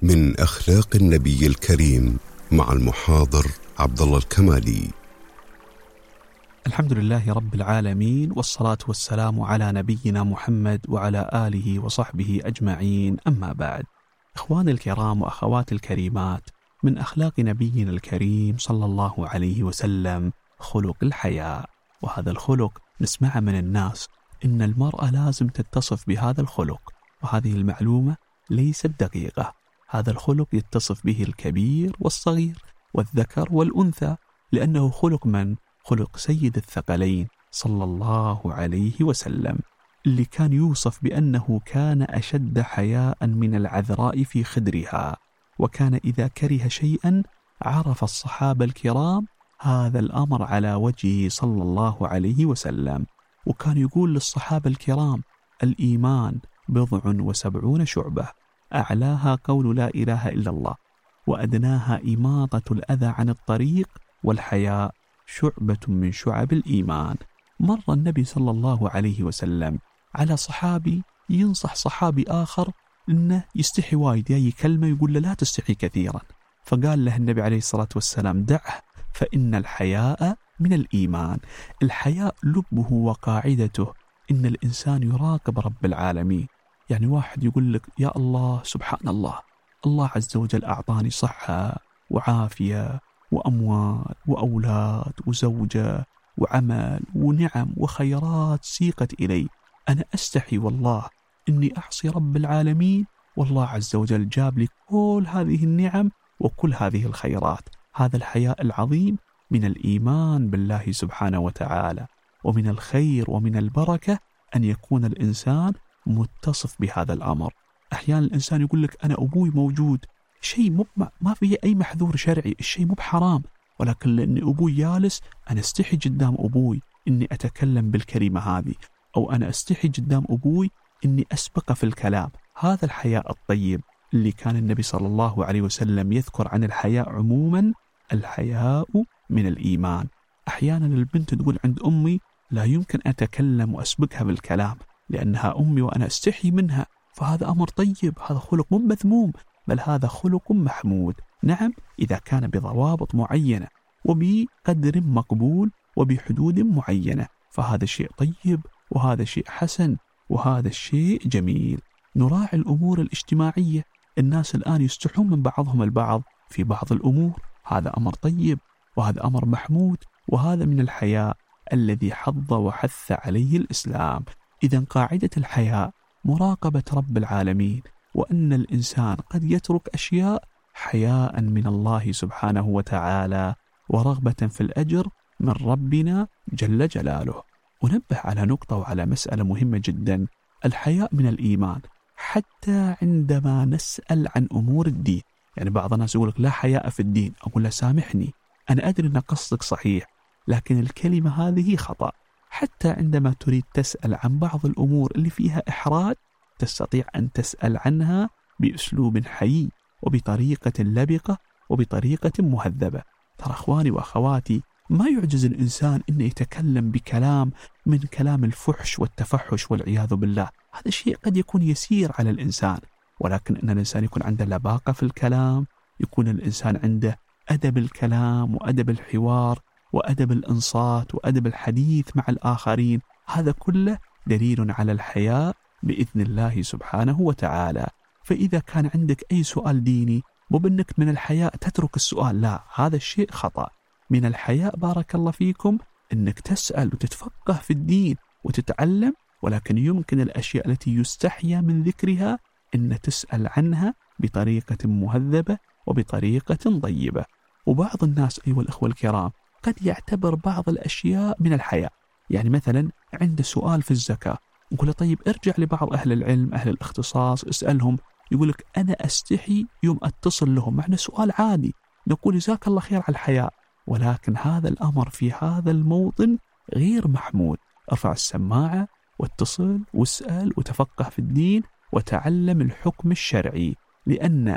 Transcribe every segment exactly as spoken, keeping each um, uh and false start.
من أخلاق النبي الكريم مع المحاضر عبد الله الكمالي. الحمد لله رب العالمين، والصلاة والسلام على نبينا محمد وعلى آله وصحبه أجمعين، أما بعد. إخواني الكرام وأخواتي الكريمات، من أخلاق نبينا الكريم صلى الله عليه وسلم خلق الحياء، وهذا الخلق نسمعه من الناس إن المرأة لازم تتصف بهذا الخلق، وهذه المعلومة ليست دقيقة. هذا الخلق يتصف به الكبير والصغير والذكر والأنثى، لأنه خلق من؟ خلق سيد الثقلين صلى الله عليه وسلم، اللي كان يوصف بأنه كان أشد حياء من العذراء في خدرها، وكان إذا كره شيئا عرف الصحابة الكرام هذا الأمر على وجهه صلى الله عليه وسلم. وكان يقول للصحابة الكرام: الإيمان بضع وسبعون شعبة، أعلاها قول لا إله إلا الله، وأدناها إماطة الأذى عن الطريق، والحياء شعبة من شعب الإيمان. مر النبي صلى الله عليه وسلم على صحابي ينصح صحابي آخر إنه يستحي وايد، أي كلمة يقول له لا تستحي كثيرا، فقال له النبي عليه الصلاة والسلام: دعه فإن الحياء من الإيمان. الحياء لبه وقاعدته إن الإنسان يراقب رب العالمين. يعني واحد يقول لك: يا الله سبحان الله، الله عز وجل أعطاني صحة وعافية وأموال وأولاد وزوجة وعمل ونعم وخيرات سيقت إلي، أنا أستحي والله إني أعصي رب العالمين، والله عز وجل جاب لي كل هذه النعم وكل هذه الخيرات. هذا الحياء العظيم من الإيمان بالله سبحانه وتعالى، ومن الخير ومن البركة أن يكون الإنسان متصف بهذا الأمر. أحيانا الإنسان يقول لك: أنا أبوي موجود، شيء مو ما فيه أي محذور شرعي، الشيء مو بحرام، ولكن لأن أبوي جالس أنا استحي قدام أبوي إني أتكلم بالكلمة هذه، أو أنا استحي قدام أبوي إني أسبق في الكلام. هذا الحياء الطيب اللي كان النبي صلى الله عليه وسلم يذكر عن الحياء عموما: الحياء من الإيمان. أحيانا البنت تقول عند أمي لا يمكن أتكلم وأسبقها بالكلام لأنها أمي وأنا استحي منها، فهذا أمر طيب، هذا خلق مو مذموم، بل هذا خلق محمود. نعم، إذا كان بضوابط معينة وبقدر مقبول وبحدود معينة، فهذا شيء طيب وهذا شيء حسن وهذا الشيء جميل. نراعي الأمور الاجتماعية، الناس الآن يستحون من بعضهم البعض في بعض الأمور، هذا أمر طيب وهذا أمر محمود، وهذا من الحياء الذي حض وحث عليه الإسلام. إذن قاعدة الحياء مراقبة رب العالمين، وأن الإنسان قد يترك أشياء حياء من الله سبحانه وتعالى ورغبة في الأجر من ربنا جل جلاله. ونبه على نقطة وعلى مسألة مهمة جدا: الحياء من الإيمان حتى عندما نسأل عن أمور الدين. يعني بعض الناس يقول لك: لا حياء في الدين، أقول له: سامحني، أنا أدري أن قصدك صحيح، لكن الكلمة هذه خطأ. حتى عندما تريد تسأل عن بعض الأمور اللي فيها إحراج، تستطيع أن تسأل عنها بأسلوب حيي وبطريقة لبقة وبطريقة مهذبة. ترى أخواني وأخواتي، ما يعجز الإنسان أن يتكلم بكلام من كلام الفحش والتفحش والعياذ بالله، هذا الشيء قد يكون يسير على الإنسان، ولكن أن الإنسان يكون عنده لباقة في الكلام، يكون الإنسان عنده أدب الكلام وأدب الحوار وأدب الإنصات وأدب الحديث مع الآخرين، هذا كله دليل على الحياء بإذن الله سبحانه وتعالى. فإذا كان عندك أي سؤال ديني، مو بأنك من الحياء تترك السؤال، لا، هذا الشيء خطأ. من الحياء بارك الله فيكم أنك تسأل وتتفقه في الدين وتتعلم، ولكن يمكن الأشياء التي يستحيا من ذكرها أن تسأل عنها بطريقة مهذبة وبطريقة طيبة. وبعض الناس أيها الأخوة الكرام قد يعتبر بعض الأشياء من الحياء، يعني مثلا عنده سؤال في الزكاة، نقول له: طيب ارجع لبعض أهل العلم أهل الاختصاص اسألهم، يقول لك: أنا أستحي يوم أتصل لهم، معنى سؤال عادي، نقول جزاك الله خير على الحياء، ولكن هذا الأمر في هذا الموطن غير محمود. ارفع السماعة واتصل واسأل وتفقه في الدين وتعلم الحكم الشرعي، لأن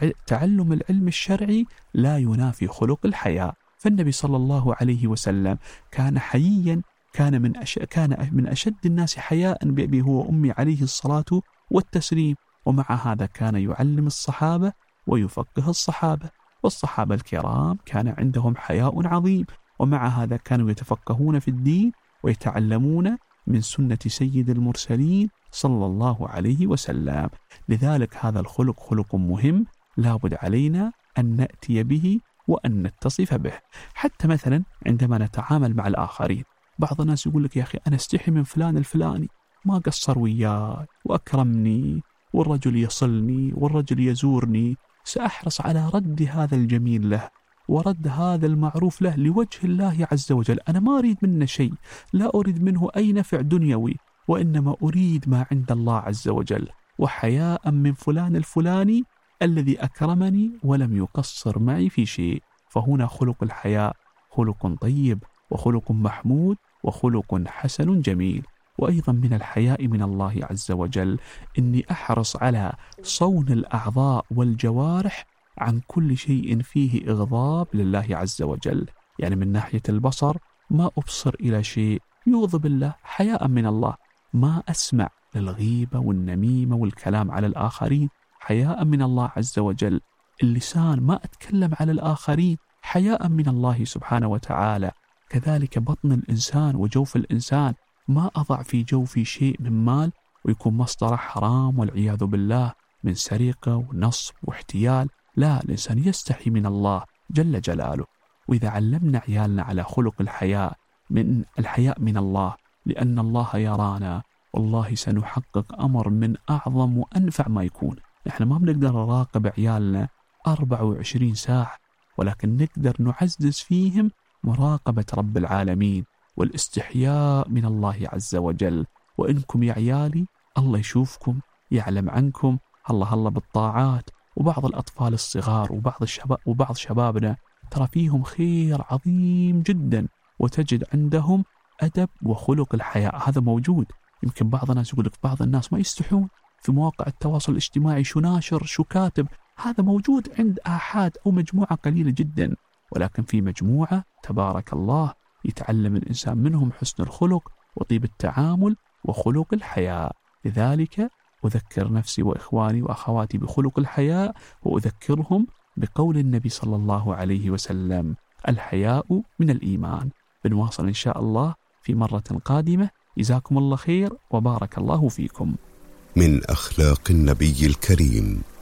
تعلم العلم الشرعي لا ينافي خلق الحياء. فالنبي صلى الله عليه وسلم كان حييا، كان من أش... كان من أشد الناس حياء بأبي هو وأمي عليه الصلاة والتسليم، ومع هذا كان يعلم الصحابة ويفقه الصحابة. والصحابة الكرام كان عندهم حياء عظيم، ومع هذا كانوا يتفقهون في الدين ويتعلمون من سنة سيد المرسلين صلى الله عليه وسلم. لذلك هذا الخلق خلق مهم لابد علينا أن نأتي به وأن نتصف به. حتى مثلا عندما نتعامل مع الآخرين، بعض الناس يقول لك يا أخي أنا استحي من فلان الفلاني، ما قصر وياي وأكرمني، والرجل يصلني والرجل يزورني، سأحرص على رد هذا الجميل له ورد هذا المعروف له لوجه الله عز وجل. أنا ما أريد منه شيء، لا أريد منه أي نفع دنيوي، وإنما أريد ما عند الله عز وجل. وحياء من فلان الفلاني الذي أكرمني ولم يقصر معي في شيء. فهنا خلق الحياء خلق طيب وخلق محمود وخلق حسن جميل. وأيضا من الحياء من الله عز وجل إني أحرص على صون الأعضاء والجوارح عن كل شيء فيه إغضاب لله عز وجل. يعني من ناحية البصر ما أبصر إلى شيء يغضب الله حياء من الله، ما أسمع للغيبة والنميمة والكلام على الآخرين حياء من الله عز وجل. اللسان ما أتكلم على الآخرين حياء من الله سبحانه وتعالى. كذلك بطن الإنسان وجوف الإنسان ما أضع في جوفي شيء من مال ويكون مصدره حرام والعياذ بالله من سرقة ونصب واحتيال. لا، الإنسان يستحي من الله جل جلاله. وإذا علمنا عيالنا على خلق الحياء، من الحياء من الله، لأن الله يرانا، والله سنحقق أمر من أعظم وأنفع ما يكون. نحن ما بنقدر نراقب عيالنا أربعة وعشرين ساعة، ولكن نقدر نعزز فيهم مراقبة رب العالمين والاستحياء من الله عز وجل. وإنكم يا عيالي الله يشوفكم، يعلم عنكم، الله الله بالطاعات. وبعض الأطفال الصغار وبعض الشباب وبعض شبابنا ترى فيهم خير عظيم جدا، وتجد عندهم أدب وخلق الحياء، هذا موجود. يمكن بعض الناس يقول لك بعض الناس ما يستحون في مواقع التواصل الاجتماعي، شو ناشر شو كاتب، هذا موجود عند آحاد أو مجموعة قليلة جدا، ولكن في مجموعة تبارك الله يتعلم الإنسان منهم حسن الخلق وطيب التعامل وخلق الحياء. لذلك أذكر نفسي وإخواني وأخواتي بخلق الحياء، وأذكرهم بقول النبي صلى الله عليه وسلم: الحياء من الإيمان. بنواصل إن شاء الله في مرة قادمة. جزاكم الله خير وبارك الله فيكم. من أخلاق النبي الكريم